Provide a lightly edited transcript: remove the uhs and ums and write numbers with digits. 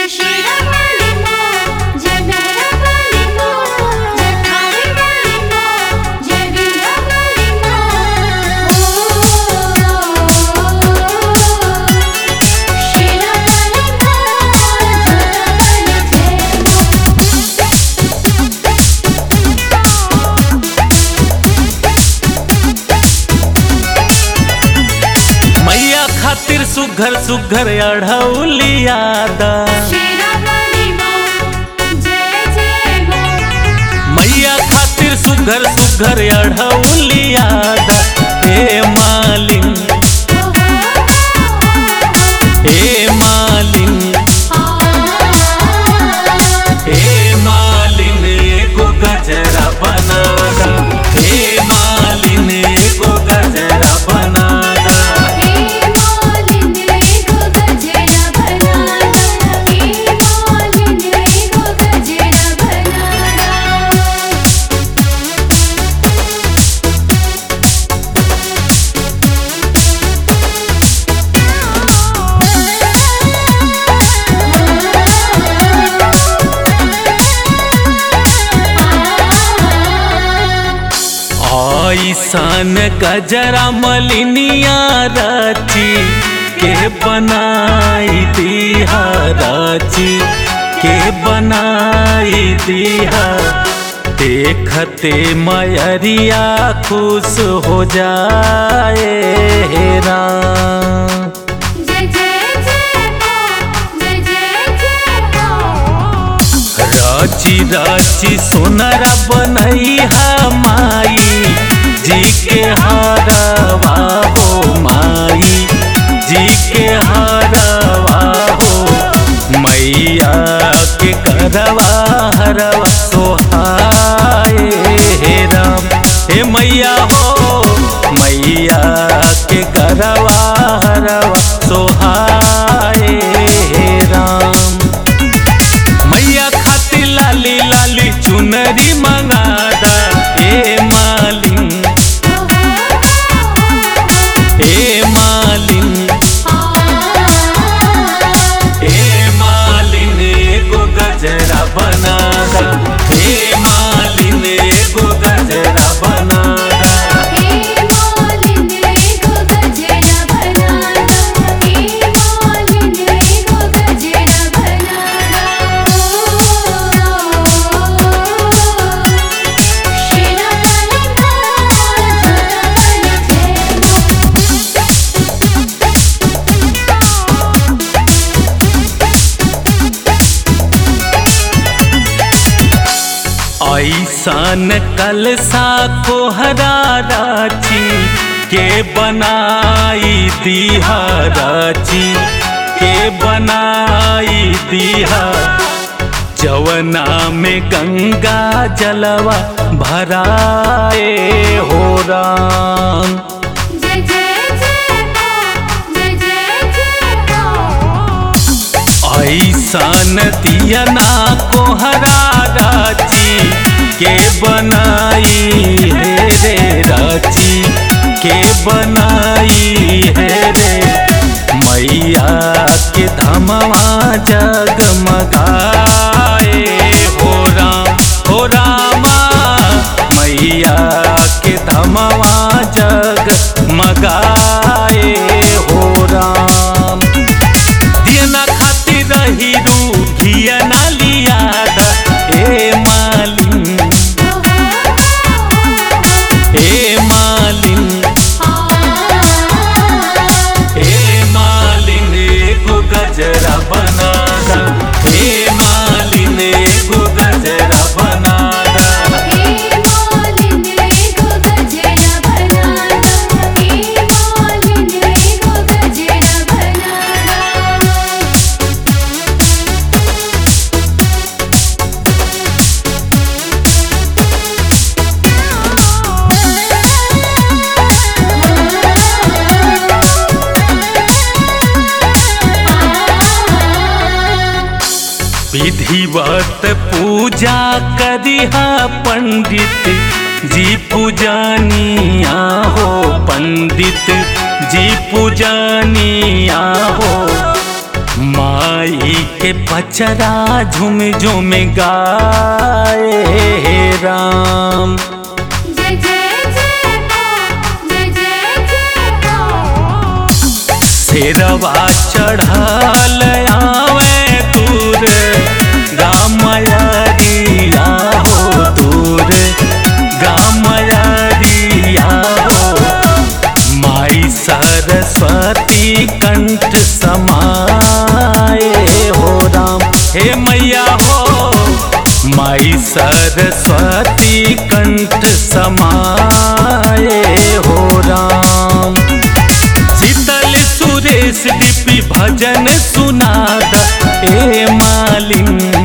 जय शेरा वाली माँ, जय मेहरा वाली माँ, जय थाने वाली माँ, जय वीणा वाली माँ। शेरा वाली माँ, जोरा वाली मैया खातिर सुघर सुघर अढ़ौलियादा। शेरा वाली माँ, जय जय माँ। मैया खातिर सुघर सुघर अढ़ौलियादा। हे मालिन, हे मालिन, हे मालिन एगो गजरा बनादा। हे मालिन एगो गजरा बनादा। ऐसन गजरा मलिनिया रची के बनाई दिहा। रची के बनाई दिहा। देखते मयरिया खुश हो जाए हे राम। जय जय जय माँ, जय जय जय माँ। रची रची सोनरा बनैहा माई जी के हरवा हो। माई जी के हरवा हो। मैया के करवा हरवा सोहाए हे राम। हे मैया हो, मैया के करवा हरवा सोहाए हे राम। मैया खातिर लाली लाली चुनरी मंगादा। ए मालिन, ए मालिन, ए मालिन एगो गजरा बनादा। ए मालिन एगो गजरा बनादा। ऐसन कलसा कोहरा राची के बनाई दिहा। राची के बनाई दिहा। जवना में गंगा जलवा भराए हो राम। जय जय जय माँ, जय जय जय माँ। ऐसन दियना कोहरा राची के बनाई है रे। राची के बनाई है रे। मैया के धमवा जगमगाए हो राम। हो रामा, मैया के धमवा जगमगाए हो राम। दियना खातिर रही रू घियना लियादा। ए मालिन, ए मालिन, ए मालिन एगो गजरा बनादा। ए मालिन एगो गजरा बनादा। विधिवत पूजा करिहा पंडित जी पूजनिया हो। पंडित जी पूजनिया हो। माई के पचरा झुम झुम गाए राम। जय जय जय हो, जय जय जय हो। शेरवा चढ़ल आवे दूर गामयरिया हो, दूर गामयरिया हो। माई सरस्वती कंठ समाए हो राम। हे मैया हो माई सरस्वती कंठ समाए हो राम। शीतल सुरेश दीपी भजन सुनाद ए मालिन।